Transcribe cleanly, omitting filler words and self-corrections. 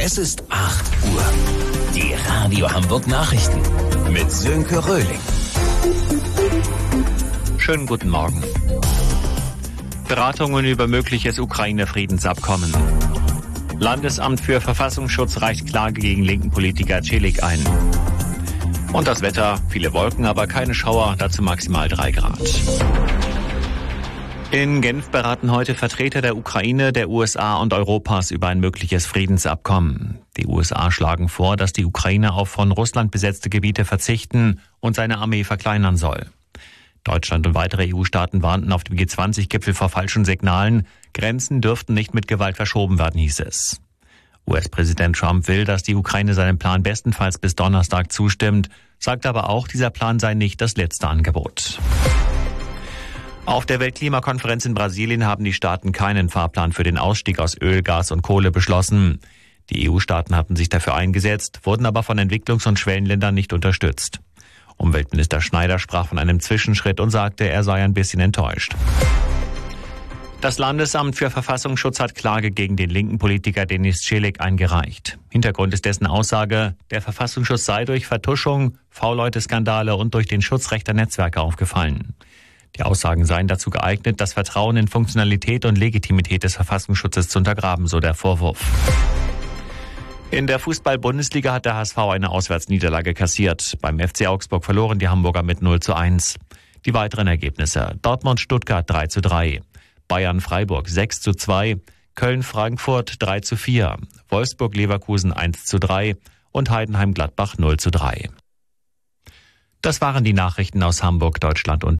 Es ist 8 Uhr. Die Radio Hamburg Nachrichten mit Sönke Röhling. Schönen guten Morgen. Beratungen über mögliches Ukraine-Friedensabkommen. Landesamt für Verfassungsschutz reicht Klage gegen linken Politiker Celik ein. Und das Wetter, viele Wolken, aber keine Schauer, dazu maximal 3 Grad. In Genf beraten heute Vertreter der Ukraine, der USA und Europas über ein mögliches Friedensabkommen. Die USA schlagen vor, dass die Ukraine auf von Russland besetzte Gebiete verzichten und seine Armee verkleinern soll. Deutschland und weitere EU-Staaten warnten auf dem G20-Gipfel vor falschen Signalen. Grenzen dürften nicht mit Gewalt verschoben werden, hieß es. US-Präsident Trump will, dass die Ukraine seinem Plan bestenfalls bis Donnerstag zustimmt, sagt aber auch, dieser Plan sei nicht das letzte Angebot. Auf der Weltklimakonferenz in Brasilien haben die Staaten keinen Fahrplan für den Ausstieg aus Öl, Gas und Kohle beschlossen. Die EU-Staaten hatten sich dafür eingesetzt, wurden aber von Entwicklungs- und Schwellenländern nicht unterstützt. Umweltminister Schneider sprach von einem Zwischenschritt und sagte, er sei ein bisschen enttäuscht. Das Landesamt für Verfassungsschutz hat Klage gegen den linken Politiker Denis Celik eingereicht. Hintergrund ist dessen Aussage, der Verfassungsschutz sei durch Vertuschung, V-Leute-Skandale und durch den Schutz rechter Netzwerke aufgefallen. Die Aussagen seien dazu geeignet, das Vertrauen in Funktionalität und Legitimität des Verfassungsschutzes zu untergraben, so der Vorwurf. In der Fußball-Bundesliga hat der HSV eine Auswärtsniederlage kassiert. Beim FC Augsburg verloren die Hamburger mit 0:1. Die weiteren Ergebnisse: Dortmund-Stuttgart 3:3, Bayern-Freiburg 6:2, Köln-Frankfurt 3:4, Wolfsburg-Leverkusen 1:3 und Heidenheim-Gladbach 0:3. Das waren die Nachrichten aus Hamburg, Deutschland und